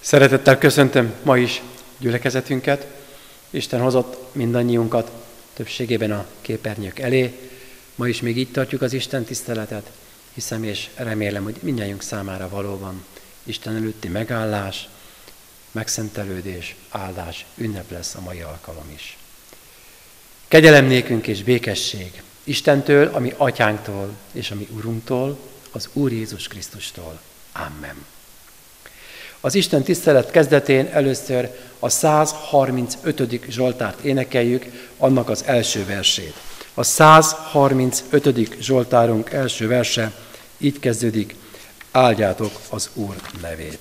Szeretettel köszöntöm ma is gyülekezetünket. Isten hozott mindannyiunkat többségében a képernyők elé. Ma is még így tartjuk az Isten tiszteletet. Hiszem és remélem, hogy mindnyájunk számára valóban Isten előtti megállás, megszentelődés, áldás, ünnep lesz a mai alkalom is. Kegyelem nékünk és békesség Istentől, ami Atyánktól és ami Urunktól, az Úr Jézus Krisztustól. Amen. Az Isten tisztelet kezdetén először a 135. Zsoltárt énekeljük, annak az első versét. A 135. Zsoltárunk első verse így kezdődik: áldjátok az Úr nevét.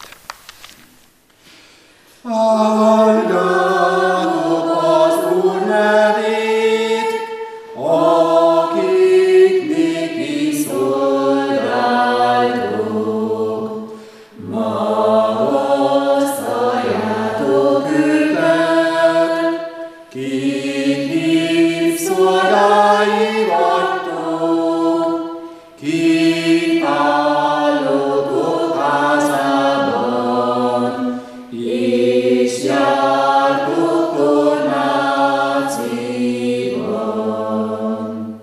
Áldjátok az Úr nevét, akik néki szolgáltok. Magasztaljátok őket, kik hív szolgái vagytok, kik állótok házában, és jártok tornácéban.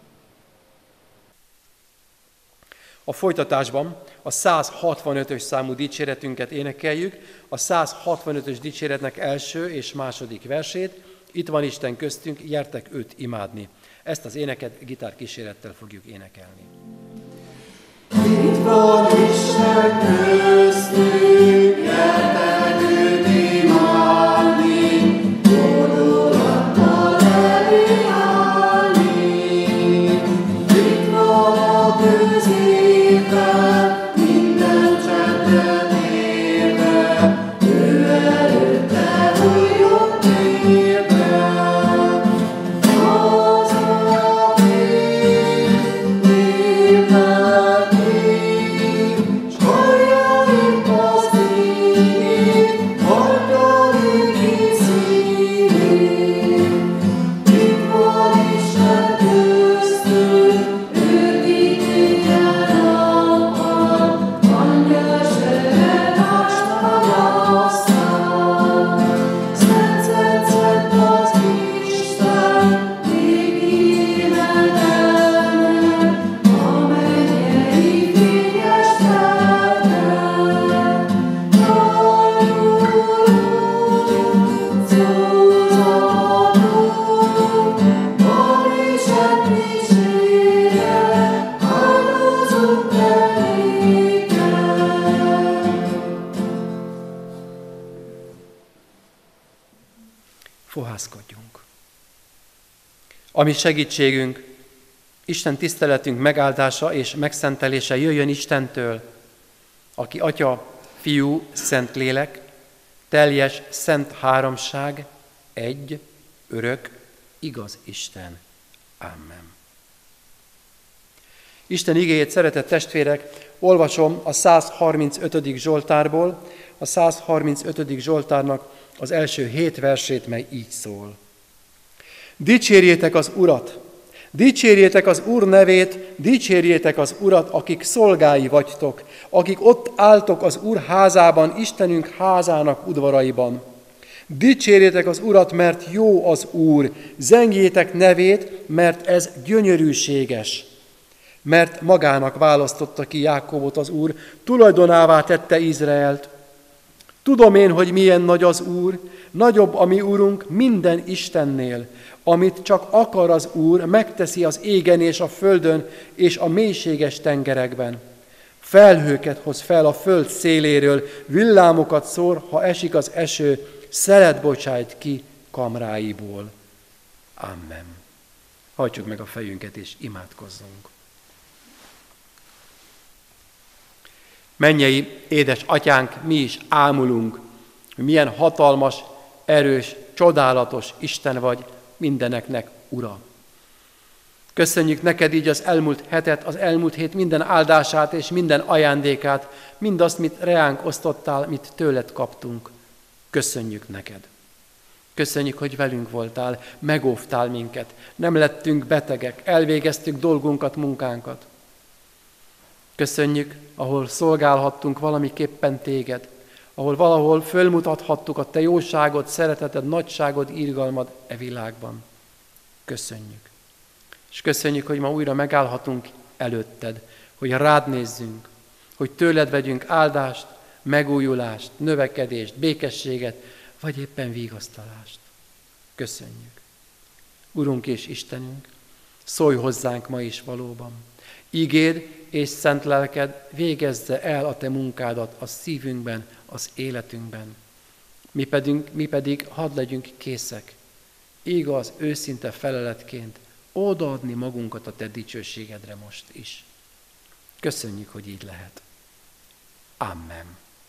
A folytatásban a 165-ös számú dicséretünket énekeljük, a 165-ös dicséretnek első és második versét. Itt van Isten köztünk, gyertek őt imádni. Ezt az éneket gitárkísérettel fogjuk énekelni. Itt van Isten köztünk, gyertek őt imádni, fordulattal elé állni. Itt van a középen, minden csendet érve, ő előtte újjon térbe. Az a nép, népnek nép, csaljaink azt ígét, hagyjaink ki szívét. Itt van Isten köztünk, ő ítéljel angyal seregást magasztal. Szent, szent, szent az Isten, néki énekelnek, a mennyei fényes tervnek. Jaj, Úrunk, szózatunk, van Isten dicsére, áldozunk te néked. Fohászkodjunk. Ami segítségünk, Isten tiszteletünk megáldása és megszentelése jöjjön Istentől, aki Atya, Fiú, Szent Lélek, teljes szent háromság, egy, örök, igaz Isten. Amen. Isten igéjét, szeretett testvérek, olvasom a 135. Zsoltárból, a 135. Zsoltárnak az első 7 versét, mely így szól. Dicsérjétek az Urat, dicsérjétek az Úr nevét, dicsérjétek az Urat, akik szolgái vagytok, akik ott álltok az Úr házában, Istenünk házának udvaraiban. Dicsérjétek az Urat, mert jó az Úr, zengjétek nevét, mert ez gyönyörűséges. Mert magának választotta ki Jákobot az Úr, tulajdonává tette Izraelt. Tudom én, hogy milyen nagy az Úr, nagyobb a mi Úrunk minden Istennél. Amit csak akar az Úr, megteszi az égen és a földön és a mélységes tengerekben. Felhőket hoz fel a föld széléről, villámokat szór, ha esik az eső, szelet bocsájt ki kamráiból. Amen. Hajtsuk meg a fejünket és imádkozzunk. Mennyei édes Atyánk, mi is ámulunk, hogy milyen hatalmas, erős, csodálatos Isten vagy, mindeneknek Ura. Köszönjük neked így az elmúlt hetet, az elmúlt hét minden áldását és minden ajándékát, mindazt, mit reánk osztottál, mit tőled kaptunk. Köszönjük neked. Köszönjük, hogy velünk voltál, megóvtál minket, nem lettünk betegek, elvégeztük dolgunkat, munkánkat. Köszönjük, ahol szolgálhattunk valamiképpen téged, ahol valahol fölmutathattuk a Te jóságod, szereteted, nagyságod, irgalmad e világban. Köszönjük. És köszönjük, hogy ma újra megállhatunk előtted, hogy rád nézzünk, hogy tőled vegyünk áldást, megújulást, növekedést, békességet, vagy éppen vigasztalást. Köszönjük. Urunk és Istenünk, szólj hozzánk ma is valóban. Igéd és szent lelked végezze el a Te munkádat a szívünkben, az életünkben. Mi pedig hadd legyünk készek, igaz, őszinte feleletként odaadni magunkat a Te dicsőségedre most is. Köszönjük, hogy így lehet. Amen.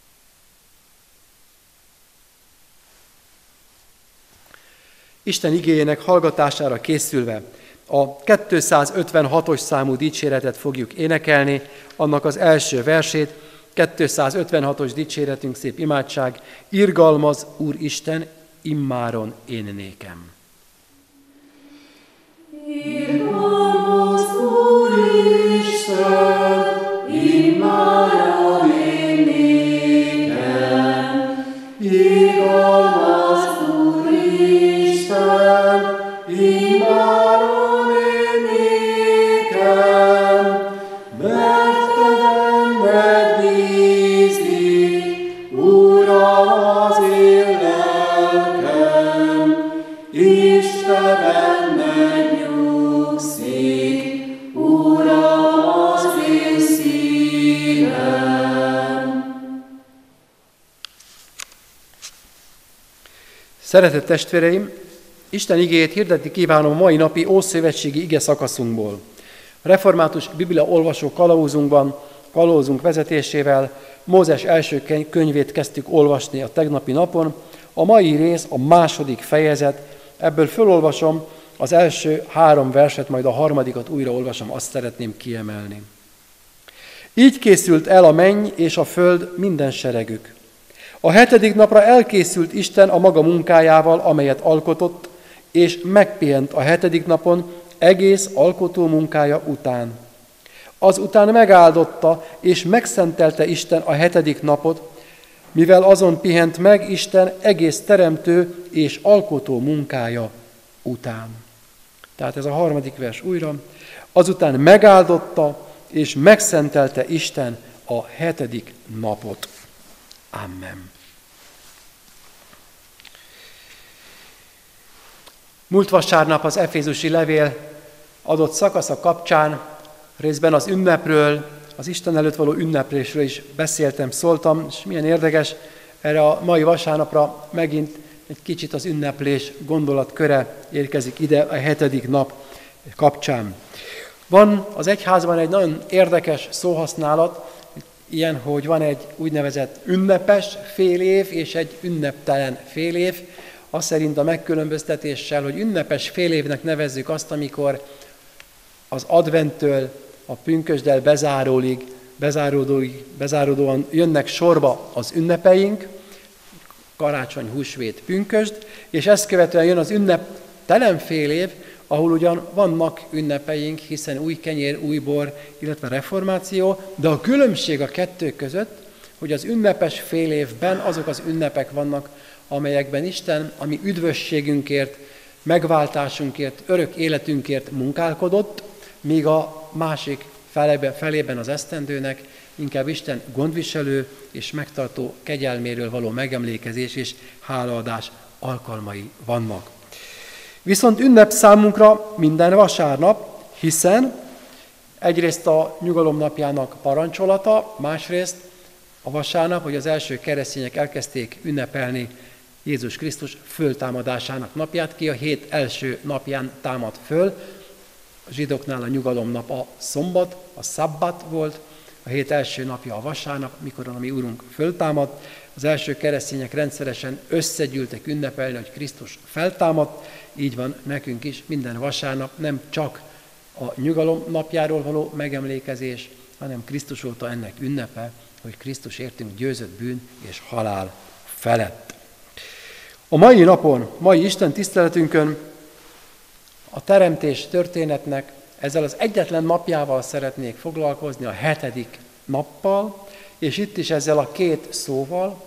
Isten igéjének hallgatására készülve a 256-os számú dicséretet fogjuk énekelni, annak az első versét, 256-os dicséretünk, szép imádság, irgalmaz, Úr Isten, immáron én nékem. Irgalmaz, Úr Isten, immáron én nékem. Irgalmaz, Úr Isten, immáron én nékem. Mert Te benned bízik, Uram, az én lelkem, és Te benned nyugszik, Uram, az én szívem. Szeretett testvéreim, Isten igéjét hirdetni kívánom a mai napi ószövetségi ige szakaszunkból. A református Biblia olvasó kalauzunk vezetésével Mózes első könyvét kezdtük olvasni a tegnapi napon. A mai rész a második fejezet, ebből fölolvasom az első 3 verset, majd a harmadikat újra olvasom, azt szeretném kiemelni. Így készült el a menny és a föld minden seregük. A 7. napra elkészült Isten a maga munkájával, amelyet alkotott, és megpihent a 7. napon egész alkotó munkája után. Azután megáldotta és megszentelte Isten a 7. napot, mivel azon pihent meg Isten egész teremtő és alkotó munkája után. Tehát ez a 3. vers újra. Azután megáldotta és megszentelte Isten a 7. napot. Amen. Múlt vasárnap az Efézusi levél adott szakasza kapcsán részben az ünnepről, az Isten előtt való ünneplésről is beszéltem, szóltam, és milyen érdekes, erre a mai vasárnapra megint egy kicsit az ünneplés gondolatköre érkezik ide a 7. nap kapcsán. Van az egyházban egy nagyon érdekes szóhasználat, ilyen, hogy van egy úgynevezett ünnepes félév és egy ünneptelen félév. Azt szerint a megkülönböztetéssel, hogy ünnepes félévnek nevezzük azt, amikor az adventtől a pünkösddel bezáródóan jönnek sorba az ünnepeink, karácsony, húsvét, pünkösd, és ezt követően jön az ünneptelen félév, ahol ugyan vannak ünnepeink, hiszen új kenyér, új bor, illetve reformáció, de a különbség a kettő között, hogy az ünnepes félévben azok az ünnepek vannak, amelyekben Isten a mi üdvösségünkért, megváltásunkért, örök életünkért munkálkodott, míg a másik felében az esztendőnek inkább Isten gondviselő és megtartó kegyelméről való megemlékezés és hálaadás alkalmai vannak. Viszont ünnep számunkra minden vasárnap, hiszen egyrészt a nyugalom napjának parancsolata, másrészt a vasárnap, hogy az első keresztények elkezdték ünnepelni Jézus Krisztus föltámadásának napját, ki a 7 első napján támad föl. A zsidóknál a nyugalom nap a szombat, a szabbat volt, a 7 első napja a vasárnap, mikor a mi Úrunk föltámadt. Az első keresztények rendszeresen összegyűltek ünnepelni, hogy Krisztus feltámadt, így van nekünk is minden vasárnap, nem csak a nyugalom napjáról való megemlékezés, hanem Krisztus óta ennek ünnepe, hogy Krisztus értünk győzött bűn és halál felett. A mai napon, mai Isten tiszteletünkön a teremtés történetnek ezzel az egyetlen napjával szeretnék foglalkozni, a 7. nappal, és itt is ezzel a 2 szóval,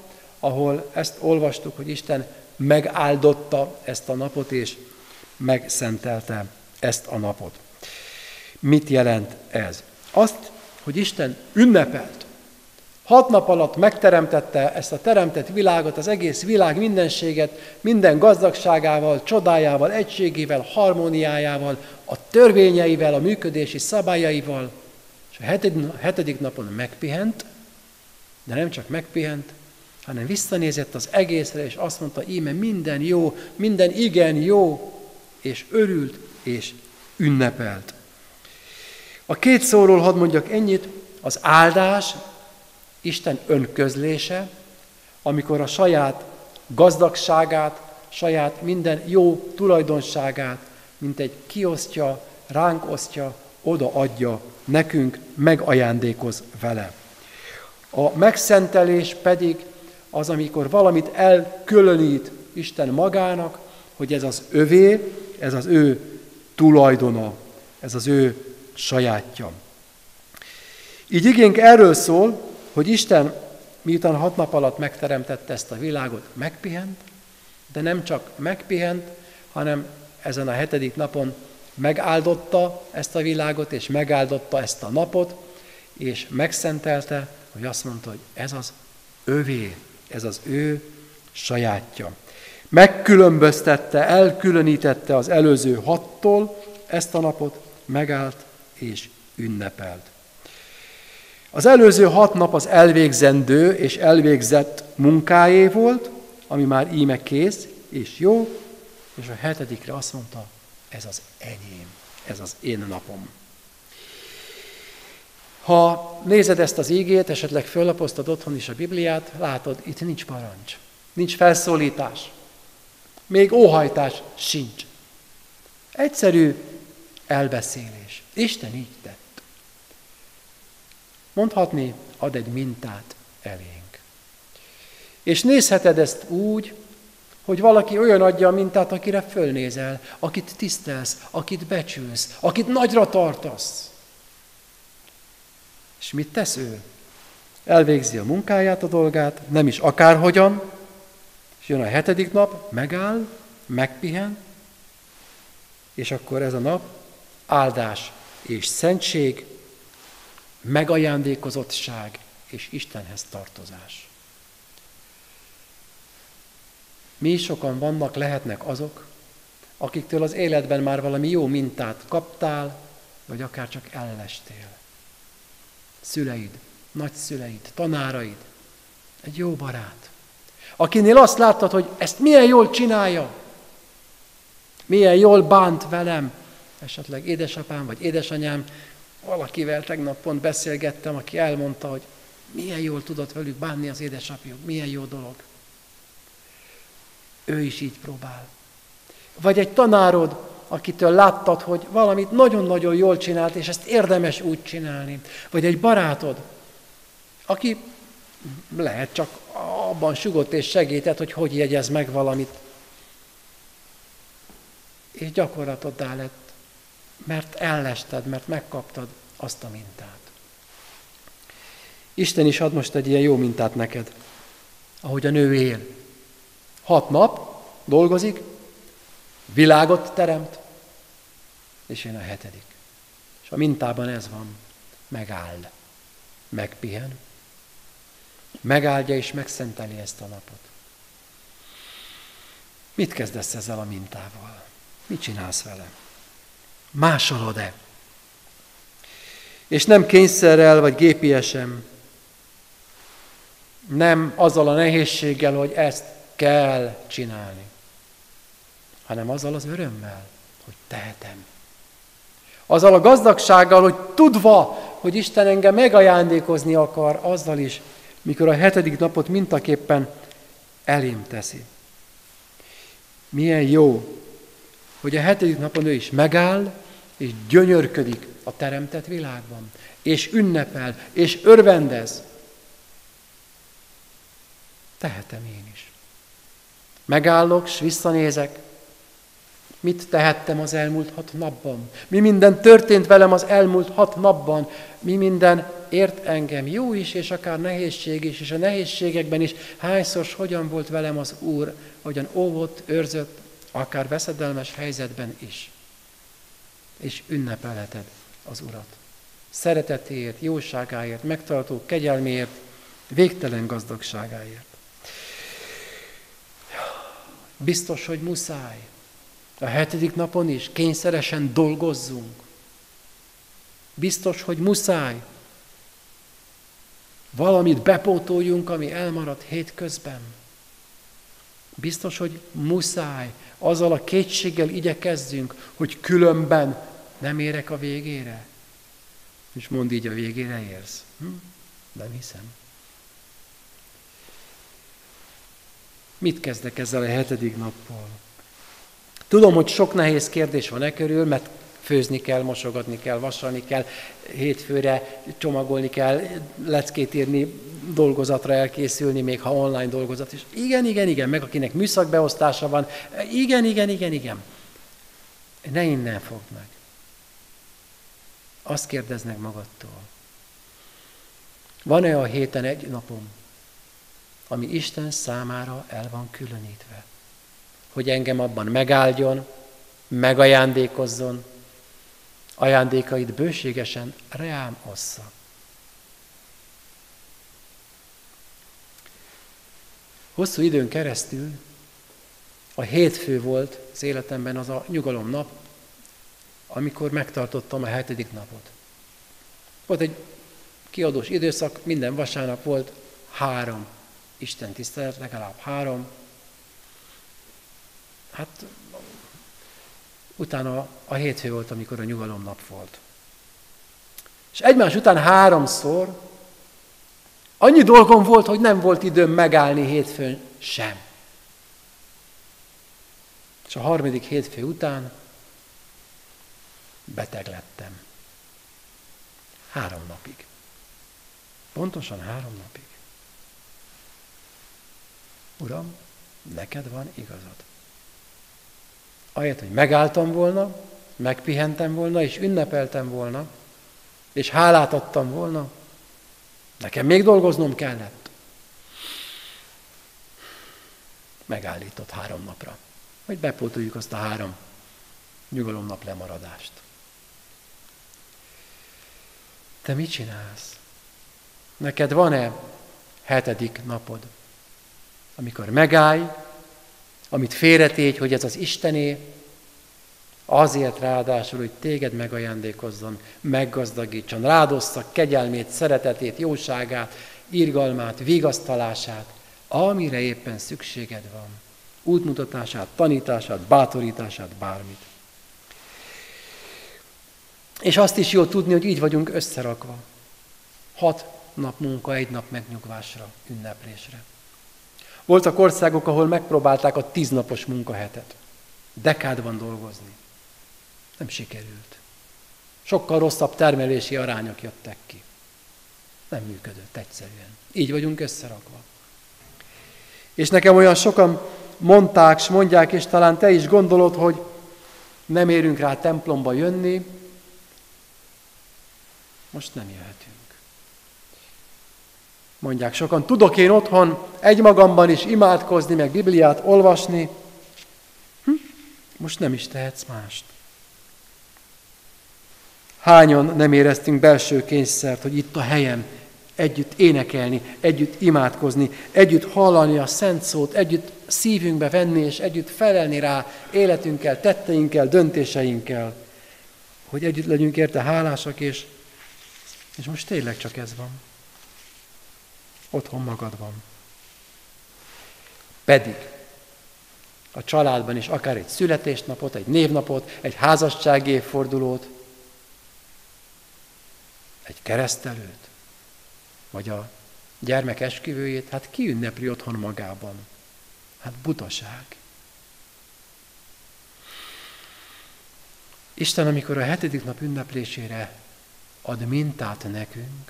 ahol ezt olvastuk, hogy Isten megáldotta ezt a napot, és megszentelte ezt a napot. Mit jelent ez? Azt, hogy Isten ünnepelt. 6 nap alatt megteremtette ezt a teremtett világot, az egész világ mindenséget, minden gazdagságával, csodájával, egységével, harmóniájával, a törvényeivel, a működési szabályaival, és a 7. napon megpihent, de nem csak megpihent, hanem visszanézett az egészre, és azt mondta, íme minden jó, minden igen jó, és örült, és ünnepelt. A 2 szóról hadd mondjak ennyit, az áldás, Isten önközlése, amikor a saját gazdagságát, saját minden jó tulajdonságát, mint egy kiosztja, ránk osztja, odaadja, nekünk megajándékoz vele. A megszentelés pedig az, amikor valamit elkülönít Isten magának, hogy ez az övé, ez az ő tulajdona, ez az ő sajátja. Így igénk erről szól, hogy Isten miután 6 nap alatt megteremtette ezt a világot, megpihent, de nem csak megpihent, hanem ezen a 7. napon megáldotta ezt a világot, és megáldotta ezt a napot, és megszentelte, hogy azt mondta, hogy ez az övé, ez az ő sajátja. Megkülönböztette, elkülönítette az előző 6-tól ezt a napot, megállt és ünnepelt. Az előző 6 nap az elvégzendő és elvégzett munkáé volt, ami már íme kész és jó, és a 7. azt mondta, ez az enyém, ez az én napom. Ha nézed ezt az ígét, esetleg föllapoztad otthon is a Bibliát, látod, itt nincs parancs, nincs felszólítás, még óhajtás sincs. Egyszerű elbeszélés. Isten így tett. Mondhatni, ad egy mintát elénk. És nézheted ezt úgy, hogy valaki olyan adja a mintát, akire fölnézel, akit tisztelsz, akit becsülsz, akit nagyra tartasz. És mit tesz ő? Elvégzi a munkáját, a dolgát, nem is akárhogyan, és jön a 7. nap, megáll, megpihen, és akkor ez a nap áldás és szentség, megajándékozottság és Istenhez tartozás. Mi sokan vannak, lehetnek azok, akiktől az életben már valami jó mintát kaptál, vagy akár csak ellestél. Szüleid, nagyszüleid, tanáraid, egy jó barát, akinél azt láttad, hogy ezt milyen jól csinálja, milyen jól bánt velem, esetleg édesapám vagy édesanyám, valakivel tegnap pont beszélgettem, aki elmondta, hogy milyen jól tudott velük bánni az édesapjuk, milyen jó dolog. Ő is így próbál. Vagy egy tanárod, akitől láttad, hogy valamit nagyon-nagyon jól csinált, és ezt érdemes úgy csinálni. Vagy egy barátod, aki lehet csak abban sugott és segített, hogy jegyez meg valamit. És gyakorlatoddá lett, mert ellested, mert megkaptad azt a mintát. Isten is ad most egy ilyen jó mintát neked, ahogy a nő él. 6 nap dolgozik, világot teremt, és jön a 7. És a mintában ez van, megáll, megpihen, megáldja és megszenteli ezt a napot. Mit kezdesz ezzel a mintával? Mit csinálsz vele? Másolod-e? És nem kényszerrel vagy gépiesen, nem azzal a nehézséggel, hogy ezt kell csinálni, hanem azzal az örömmel, hogy tehetem. Azzal a gazdagsággal, hogy tudva, hogy Isten engem megajándékozni akar, azzal is, mikor a 7. napot mintaképpen elém teszi. Milyen jó, hogy a 7. napon ő is megáll, és gyönyörködik a teremtett világban, és ünnepel, és örvendez. Tehetem én is. Megállok, s visszanézek, Mit tehettem az elmúlt 6 napban? Mi minden történt velem az elmúlt 6 napban? Mi minden ért engem? Jó is, és akár nehézség is, és a nehézségekben is hányszor hogyan volt velem az Úr, hogyan óvott, őrzött, akár veszedelmes helyzetben is. És ünnepelheted az Urat. Szeretetéért, jóságáért, megtartó kegyelméért, végtelen gazdagságáért. Biztos, hogy muszáj. A 7. napon is kényszeresen dolgozzunk. Biztos, hogy muszáj. Valamit bepótoljunk, ami elmaradt hétközben. Biztos, hogy muszáj. Azzal a kétséggel igyekezzünk, hogy különben nem érek a végére. És mondd így, a végére érsz. Nem hiszem. Mit kezdek ezzel a 7. nappal? Tudom, hogy sok nehéz kérdés van körül, mert főzni kell, mosogatni kell, vasalni kell, hétfőre csomagolni kell, leckét írni, dolgozatra elkészülni, még ha online dolgozat is. Igen, meg akinek műszakbeosztása van. Igen. Ne innen fogd meg. Azt kérdeznek magadtól. Van-e a héten egy napom, ami Isten számára el van különítve? Hogy engem abban megáldjon, megajándékozzon, ajándékait bőségesen rám ossza. Hosszú időn keresztül a hétfő volt az életemben az a nyugalomnap, amikor megtartottam a 7. napot. Volt egy kiadós időszak, minden vasárnap volt 3 Isten tisztelet, legalább 3. Hát utána a hétfő volt, amikor a nyugalomnap volt. És egymás után 3-szor annyi dolgom volt, hogy nem volt időm megállni hétfőn sem. És a 3. hétfő után beteg lettem. 3 napig. Pontosan 3 napig. Uram, neked van igazad. Ahelyett, hogy megálltam volna, megpihentem volna, és ünnepeltem volna, és hálát adtam volna, nekem még dolgoznom kellett. Megállított 3 napra, hogy bepótoljuk azt a 3 nyugalomnap lemaradást. Te mit csinálsz? Neked van-e 7. napod, amikor megállj, amit félretégy, hogy ez az Istené, azért ráadásul, hogy téged megajándékozzon, meggazdagítson, rád ossza kegyelmét, szeretetét, jóságát, irgalmát, vigasztalását, amire éppen szükséged van. Útmutatását, tanítását, bátorítását, bármit. És azt is jó tudni, hogy így vagyunk összerakva. 6 nap munka, 1 nap megnyugvásra, ünneplésre. Voltak országok, ahol megpróbálták a 10 napos munkahetet. Dekádban dolgozni. Nem sikerült. Sokkal rosszabb termelési arányok jöttek ki. Nem működött egyszerűen. Így vagyunk összerakva. És nekem olyan sokan mondták, s mondják, és talán te is gondolod, hogy nem érünk rá templomba jönni, most nem jöhetünk. Mondják sokan, tudok én otthon egymagamban is imádkozni, meg Bibliát olvasni, most nem is tehetsz mást. Hányan nem éreztünk belső kényszert, hogy itt a helyem, együtt énekelni, együtt imádkozni, együtt hallani a szent szót, együtt szívünkbe venni, és együtt felelni rá életünkkel, tetteinkkel, döntéseinkkel, hogy együtt legyünk érte hálásak, és most tényleg csak ez van. Otthon magadban. Pedig a családban is akár egy születésnapot, egy névnapot, egy házassági évfordulót, egy keresztelőt, vagy a gyermek esküvőjét, hát ki ünnepli otthon magában? Hát butaság. Isten, amikor a 7. nap ünneplésére ad mintát nekünk,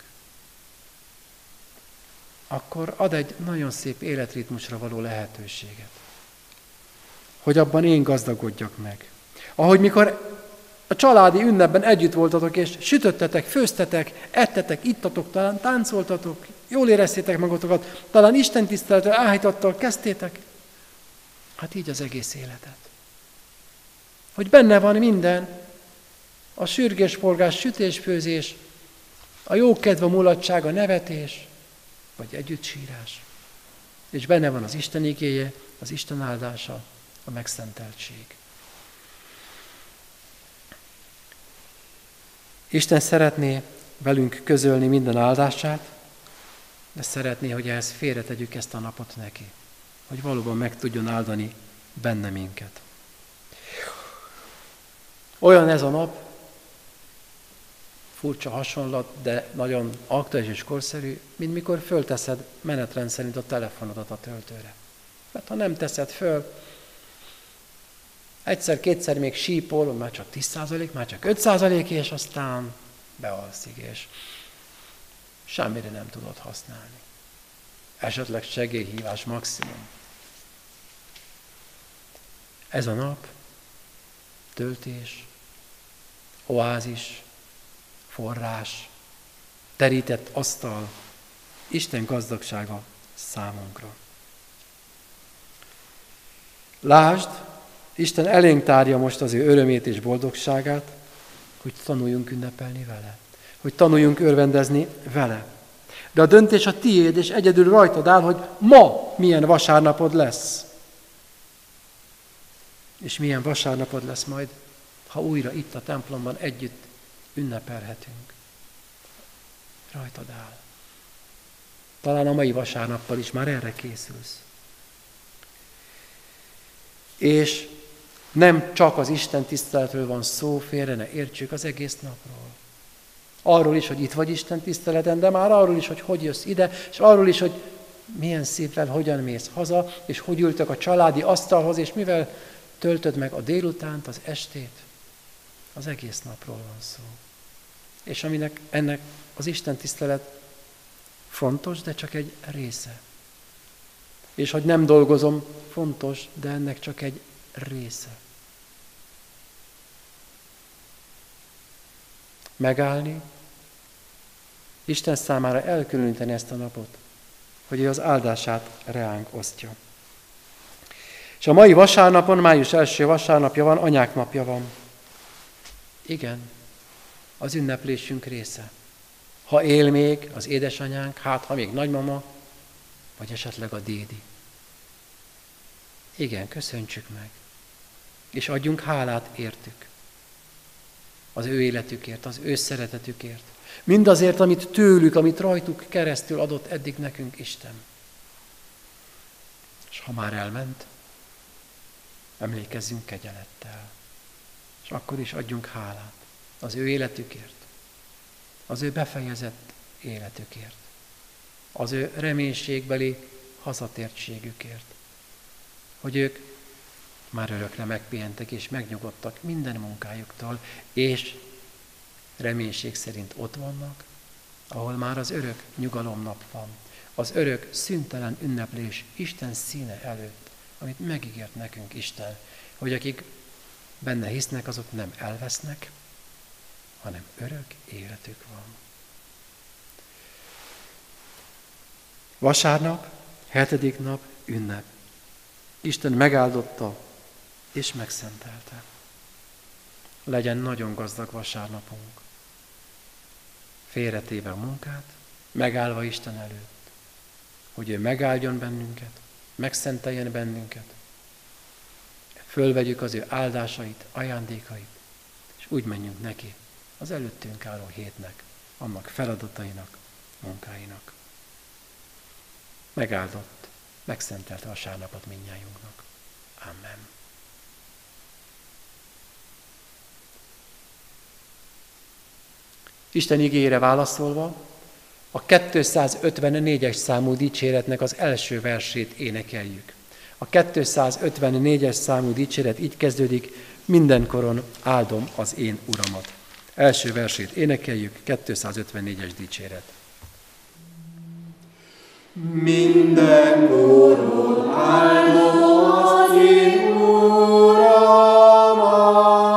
akkor ad egy nagyon szép életritmusra való lehetőséget. Hogy abban én gazdagodjak meg. Ahogy mikor a családi ünnepben együtt voltatok, és sütöttetek, főztetek, ettetek, ittatok, talán táncoltatok, jól éreztétek magatokat, talán Isten tiszteletre áhítattal kezdtétek. Hát így az egész életet. Hogy benne van minden, a sürgésforgás, sütésfőzés, a jókedv, a mulatság, a nevetés, vagy együttsírás. És benne van az Isten igéje, az Isten áldása, a megszenteltség. Isten szeretné velünk közölni minden áldását, de szeretné, hogy ehhez félretegyük ezt a napot neki, hogy valóban meg tudjon áldani benne minket. Olyan ez a nap, furcsa hasonlat, de nagyon aktuális és korszerű, mint mikor fölteszed menetrend szerint a telefonodat a töltőre. Mert ha nem teszed föl, egyszer-kétszer még sípol, már csak 10%, már csak 5%, és aztán bealszik, és semmire nem tudod használni. Esetleg segélyhívás maximum. Ez a nap, töltés, oázis, forrás, terített asztal, Isten gazdagsága számunkra. Lásd, Isten elénk tárja most az ő örömét és boldogságát, hogy tanuljunk ünnepelni vele, hogy tanuljunk örvendezni vele. De a döntés a tiéd, és egyedül rajtad áll, hogy ma milyen vasárnapod lesz. És milyen vasárnapod lesz majd, ha újra itt a templomban együtt ünnepelhetünk. Rajtad áll. Talán a mai vasárnappal is már erre készülsz. És nem csak az Isten tiszteletről van szó, félre ne értsük, az egész napról. Arról is, hogy itt vagy Isten tiszteleten, de már arról is, hogy jössz ide, és arról is, hogy milyen szépen, hogyan mész haza, és hogy ültök a családi asztalhoz, és mivel töltöd meg a délutánt, az estét. Az egész napról van szó. És aminek ennek az Isten tisztelet fontos, de csak egy része. És hogy nem dolgozom, fontos, de ennek csak egy része. Megállni, Isten számára elkülöníteni ezt a napot, hogy ő az áldását reánk osztja. És a mai vasárnapon, május első vasárnapja van, anyák napja van. Igen, az ünneplésünk része. Ha él még az édesanyánk, hát ha még nagymama, vagy esetleg a dédi. Igen, köszöntsük meg, és adjunk hálát értük. Az ő életükért, az ő szeretetükért. Mindazért, amit tőlük, amit rajtuk keresztül adott eddig nekünk Isten. És ha már elment, emlékezzünk kegyelettel. És akkor is adjunk hálát az ő életükért, az ő befejezett életükért, az ő reménységbeli hazatértségükért, hogy ők már örökre megpihentek és megnyugodtak minden munkájuktól, és reménység szerint ott vannak, ahol már az örök nyugalomnap van, az örök szüntelen ünneplés Isten színe előtt, amit megígért nekünk Isten, hogy akik benne hisznek, azok nem elvesznek, hanem örök életük van. Vasárnap, 7. nap, ünnep. Isten megáldotta és megszentelte. Legyen nagyon gazdag vasárnapunk. Félretéve a munkát, megállva Isten előtt, hogy ő megáldjon bennünket, megszenteljen bennünket, fölvegyük az ő áldásait, ajándékait, és úgy menjünk neki az előttünk álló hétnek, annak feladatainak, munkáinak. Megáldott, megszentelt vasárnapot mindnyájunknak. Amen. Isten igéjére válaszolva, a 254-es számú dicséretnek az első versét énekeljük. A 254-es számú dicséret így kezdődik: mindenkoron áldom az én Uramat. Első versét énekeljük, 254-es dicséret. Mindenkoron áldom az én Uramat,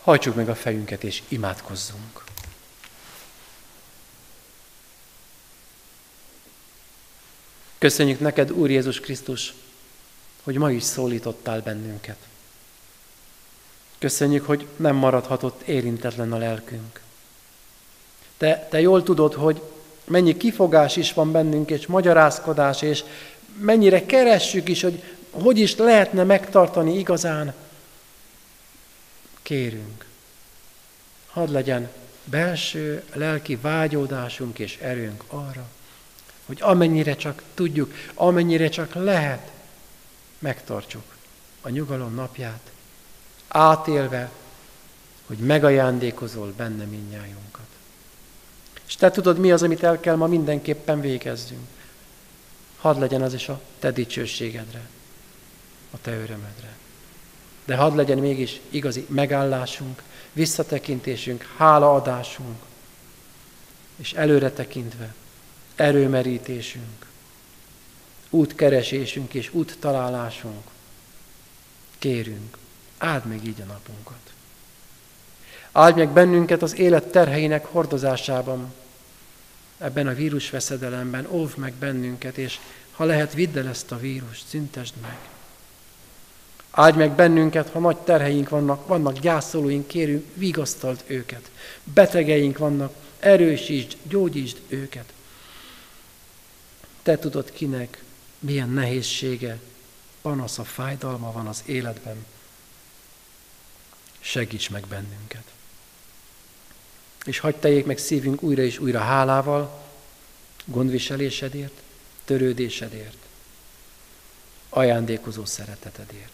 Hajtsuk meg a fejünket és imádkozzunk. Köszönjük neked, Úr Jézus Krisztus, hogy ma is szólítottál bennünket. Köszönjük, hogy nem maradhatott érintetlen a lelkünk. Te jól tudod, hogy mennyi kifogás is van bennünk, és magyarázkodás, és mennyire keressük is, hogy is lehetne megtartani igazán. Kérünk, hadd legyen belső lelki vágyódásunk és erőnk arra, hogy amennyire csak tudjuk, amennyire csak lehet, megtartsuk a nyugalom napját, átélve, hogy megajándékozol benne mindnyájunkat. És te tudod, mi az, amit el kell ma mindenképpen végezzünk. Hadd legyen az is a te dicsőségedre, a te örömödre. De hadd legyen mégis igazi megállásunk, visszatekintésünk, hálaadásunk, és előre tekintve erőmerítésünk, útkeresésünk és úttalálásunk. Kérünk, áld meg így a napunkat. Áld meg bennünket az élet terheinek hordozásában, ebben a vírusveszedelemben, óvd meg bennünket, és ha lehet, vidd el ezt a vírust, szüntesd meg. Áldj meg bennünket, ha nagy terheink vannak gyászolóink, kérünk, vigasztald őket. Betegeink vannak, erősítsd, gyógyítsd őket. Te tudod, kinek milyen nehézsége, panasza, fájdalma van az életben. Segíts meg bennünket. És hadd teljék meg szívünk újra és újra hálával, gondviselésedért, törődésedért, ajándékozó szeretetedért.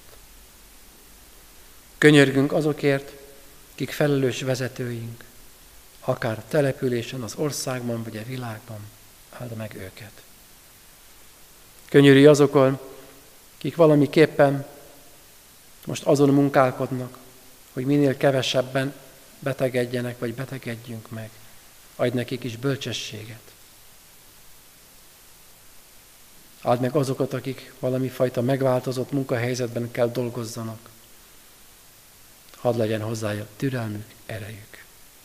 Könyörgünk azokért, kik felelős vezetőink, akár településen, az országban vagy a világban, áld meg őket. Könyörülj azokon, kik valamiképpen most azon munkálkodnak, hogy minél kevesebben betegedjenek, vagy betegedjünk meg. Adj nekik is bölcsességet. Add meg azokat, akik valami fajta megváltozott munkahelyzetben kell dolgozzanak. Hadd legyen hozzájuk türelmük, erejük.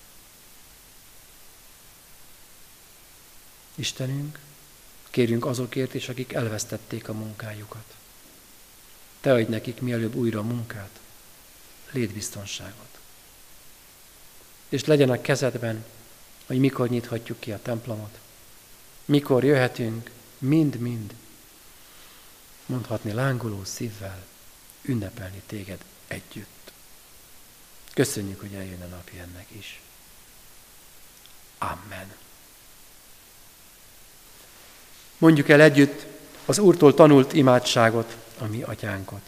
Istenünk, kérjünk azokért is, akik elvesztették a munkájukat. Te adj nekik mielőbb újra a munkát, létbiztonságot. És legyen a kezedben, hogy mikor nyithatjuk ki a templomot, mikor jöhetünk, mind-mind mondhatni lángoló szívvel, ünnepelni téged együtt. Köszönjük, hogy eljön a napja ennek is. Amen. Mondjuk el együtt az Úrtól tanult imádságot, a mi atyánkot.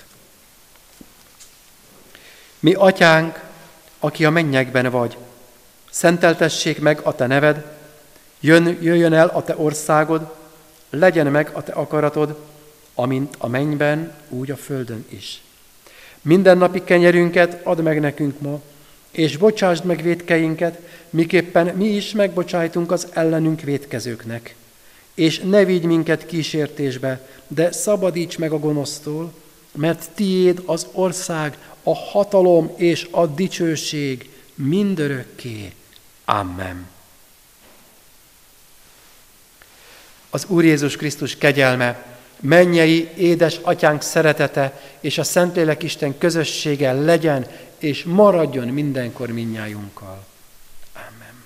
Mi atyánk, aki a mennyekben vagy, szenteltessék meg a te neved, jöjjön el a te országod, legyen meg a te akaratod, amint a mennyben, úgy a földön is. Mindennapi kenyerünket add meg nekünk ma, és bocsásd meg vétkeinket, miképpen mi is megbocsájtunk az ellenünk vétkezőknek. És ne vigy minket kísértésbe, de szabadíts meg a gonosztól, mert tiéd az ország, a hatalom és a dicsőség mindörökké. Amen. Az Úr Jézus Krisztus kegyelme, mennyei édes atyánk szeretete és a Szentlélek Isten közössége legyen és maradjon mindenkor mindnyájunkkal. Amen.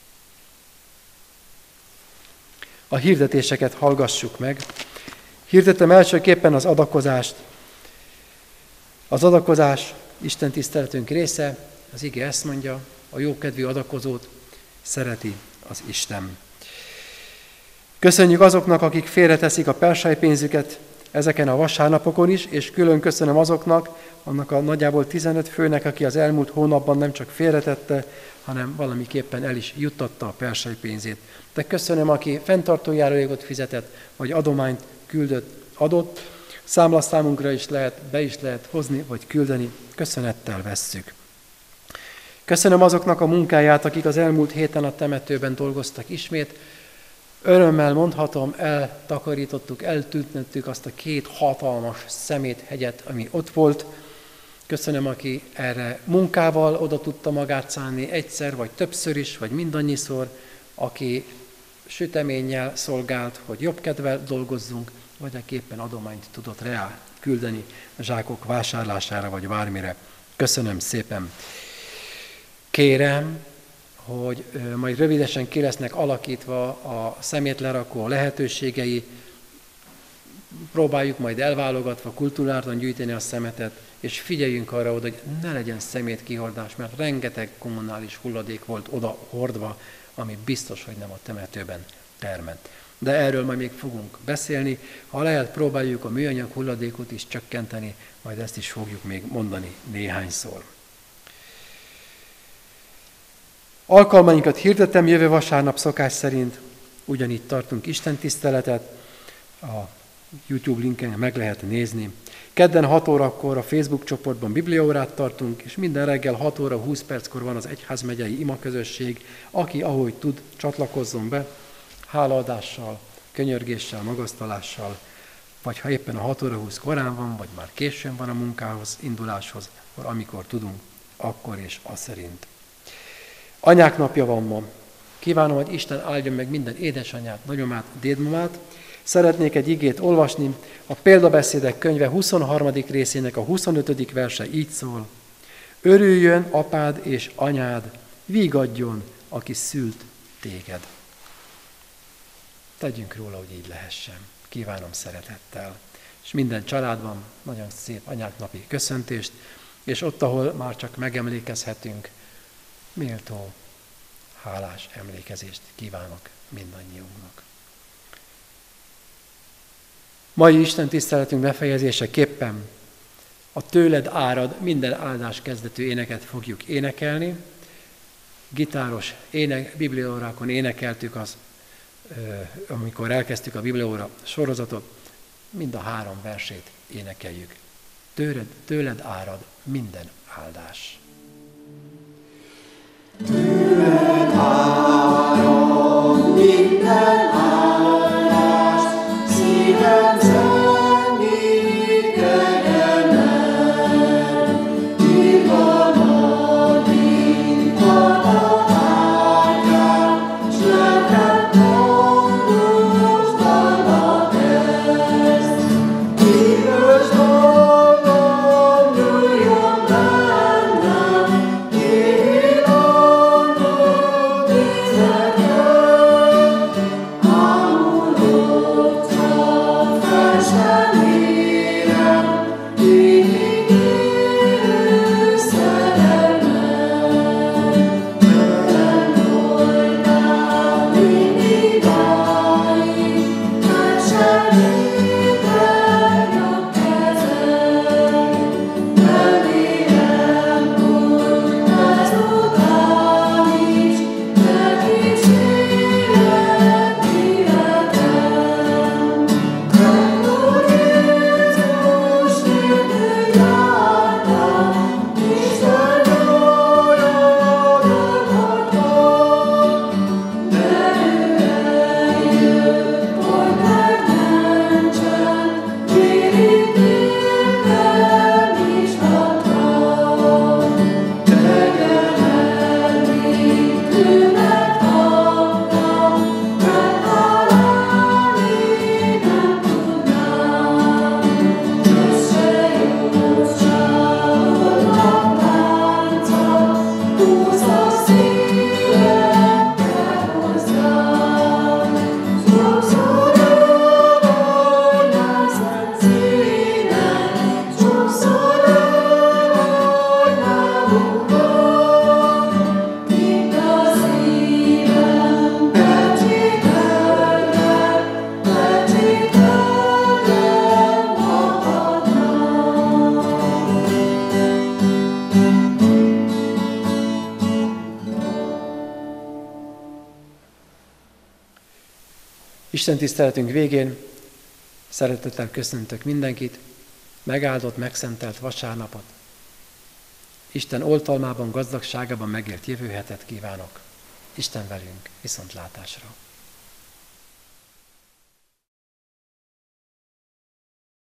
A hirdetéseket hallgassuk meg. Hirdetem elsőképpen az adakozást. Az adakozás Isten tiszteletünk része, az ige ezt mondja, a jókedvű adakozót szereti az Isten. Köszönjük azoknak, akik félreteszik a perselypénzüket ezeken a vasárnapokon is, és külön köszönöm azoknak, annak a nagyjából 15 főnek, aki az elmúlt hónapban nem csak félretette, hanem valamiképpen el is juttatta a perselypénzét. De köszönöm, aki fenntartójárulékot fizetett, vagy adományt adott, számlaszámunkra is lehet, be is lehet hozni, vagy küldeni, köszönettel vesszük. Köszönöm azoknak a munkáját, akik az elmúlt héten a temetőben dolgoztak ismét. Örömmel mondhatom, eltakarítottuk, eltüntettük azt a 2 hatalmas szeméthegyet, ami ott volt, Köszönöm, aki erre munkával oda tudta magát szánni egyszer, vagy többször is, vagy mindannyiszor, aki süteménnyel szolgált, hogy jobb kedvel dolgozzunk, vagy aki éppen adományt tudott rá küldeni a zsákok vásárlására, vagy bármire. Köszönöm szépen. Kérem, hogy majd rövidesen ki lesznek alakítva a szemétlerakó lehetőségei, próbáljuk majd elválogatva, kultúráltan gyűjteni a szemetet, és figyeljünk arra oda, hogy ne legyen szemétkihordás, mert rengeteg kommunális hulladék volt oda hordva, ami biztos, hogy nem a temetőben termett. De erről majd még fogunk beszélni. Ha lehet, próbáljuk a műanyag hulladékot is csökkenteni, majd ezt is fogjuk még mondani néhányszor. Alkalmainkat hirdetem, jövő vasárnap szokás szerint ugyanígy tartunk istentiszteletet, a YouTube linken meg lehet nézni. Kedden 6 órakor a Facebook csoportban bibliaórát tartunk, és minden reggel 6 óra 20 perckor van az egyházmegyei imaközösség, aki ahogy tud, csatlakozzon be, hálaadással, könyörgéssel, magasztalással, vagy ha éppen a 6 óra 20 korán van, vagy már későn van a munkához, induláshoz, akkor amikor tudunk, akkor és az szerint. Anyák napja van ma. Kívánom, hogy Isten áldjon meg minden édesanyát, nagyomát, dédmamát. Szeretnék egy igét olvasni. A Példabeszédek könyve 23. részének a 25. verse így szól. Örüljön apád és anyád, vigadjon, aki szült téged. Tegyünk róla, hogy így lehessen. Kívánom szeretettel. És minden családban nagyon szép anyáknapi köszöntést, és ott, ahol már csak megemlékezhetünk, méltó, hálás emlékezést kívánok mindannyiunknak. Mai Isten tiszteletünk befejezéseképpen a Tőled árad minden áldás kezdetű éneket fogjuk énekelni. Gitáros bibliaórákon énekeltük amikor elkezdtük a bibliaóra sorozatot, mind a 3 versét énekeljük. Tőled árad minden áldás. Tőled árad minden áldás, szívem zengik eremen, irgalmad, mint a tárgyát, s lelkem gondostalmat ezt. Hívős dolgom nyúljon bennem, Isten tiszteletünk végén szeretettel köszöntök mindenkit, megáldott, megszentelt vasárnapot. Isten oltalmában, gazdagságában megélt jövő hetet kívánok. Isten velünk, viszontlátásra!